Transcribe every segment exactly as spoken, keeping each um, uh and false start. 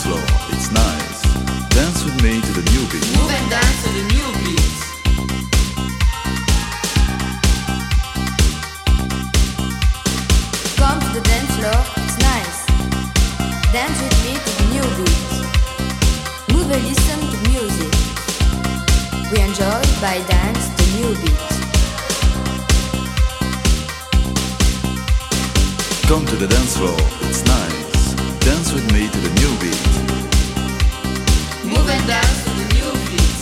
floor, it's nice. Dance with me to the new beat. Move and dance to the new beat. Come to the dance floor, it's nice. Dance with me to the new beat. Move and listen to music. We enjoy by dance the new beat. Come to the dance floor, it's nice. Dance with me to the new beat. Move and dance to the new beat.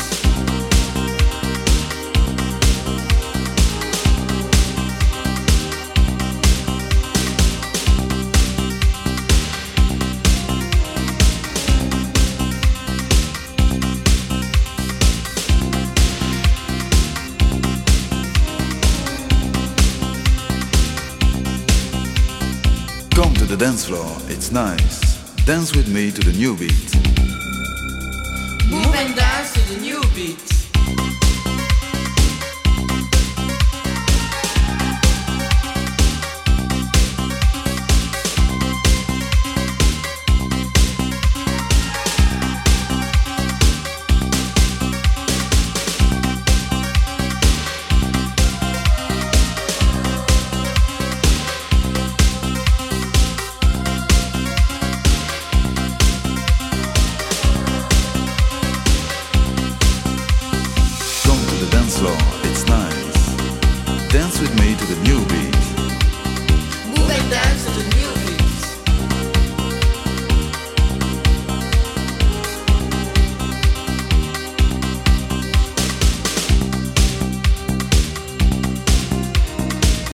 Come to the dance floor, it's nice. Dance with me to the new beat. Move and dance to the new beat.